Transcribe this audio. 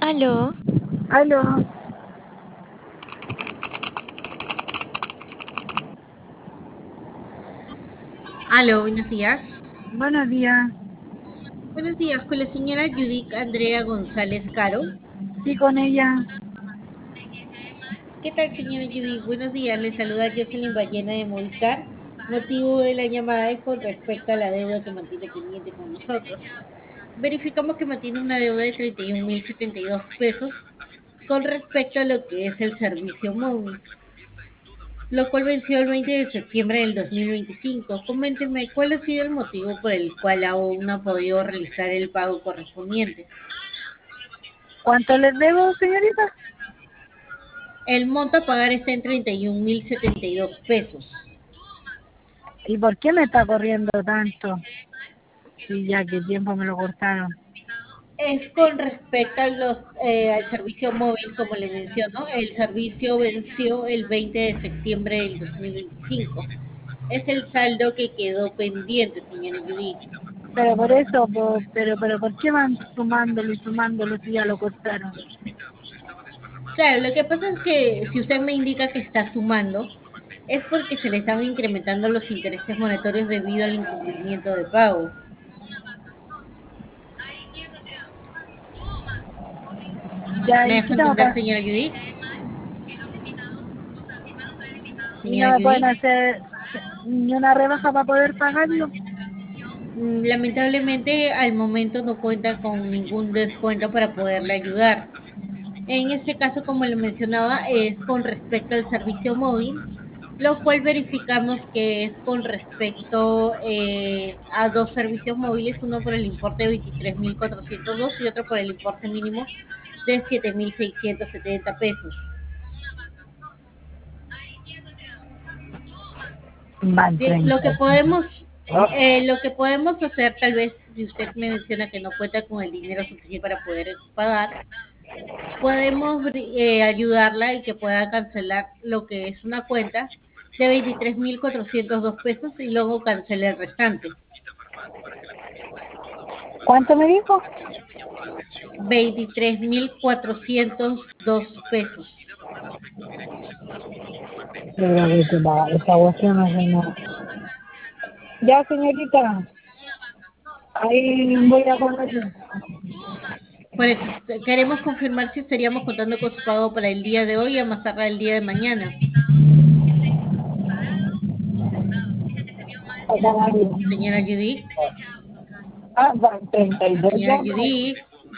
Aló, Aló, Aló, buenos días. buenos días. Buenos días, con la señora Judith Andrea González Caro. Sí, con ella. ¿Qué tal, señora Judith? Buenos días, le saluda Jocelyn Ballena de Movistar. Motivo de la llamada es con respecto a la deuda que mantiene pendiente con nosotros. Verificamos que mantiene una deuda de 31.072 pesos con respecto a lo que es el servicio móvil, lo cual venció el 20 de septiembre del 2025. Coménteme, ¿cuál ha sido el motivo por el cual aún no ha podido realizar el pago correspondiente? ¿Cuánto les debo, señorita? El monto a pagar está en 31.072 pesos. ¿Y por qué me está corriendo tanto? Sí, ya que tiempo me lo cortaron. Es con respecto al servicio móvil, como le menciono. El servicio venció el 20 de septiembre del 2025. Es el saldo que quedó pendiente, señora Judith. Pero por eso, pero ¿por qué van sumándolo y sumándolo si ya lo cortaron? Claro, lo que pasa es que si usted me indica que está sumando, es porque se le están incrementando los intereses monetarios debido al incumplimiento de pago. Ya, ¿Me ¿y deja qué tengo que entender, hacer? señora Judith? ¿Y no Señora me pueden Judith. hacer ni una rebaja para poder pagarlo? Lamentablemente al momento no cuenta con ningún descuento para poderle ayudar. En este caso, como le mencionaba, es con respecto al servicio móvil, lo cual verificamos que es con respecto a dos servicios móviles, uno por el importe de 23.402 y otro por el importe mínimo de 7.670 pesos. Van Bien, 30. lo que podemos hacer, tal vez, si usted me menciona que no cuenta con el dinero suficiente para poder pagar, podemos ayudarla y que pueda cancelar lo que es una cuenta de 23.402 pesos y luego cancele el restante. ¿Cuánto me dijo? 23.402 pesos. Pero esa cuestión no es nada. Ya, señorita, ahí voy a ponerlo. Por eso, queremos confirmar si estaríamos contando con su pago para el día de hoy y a más tardar el día de mañana. Acá va bien. Señora Judith, Van 32 señora ya. Judith.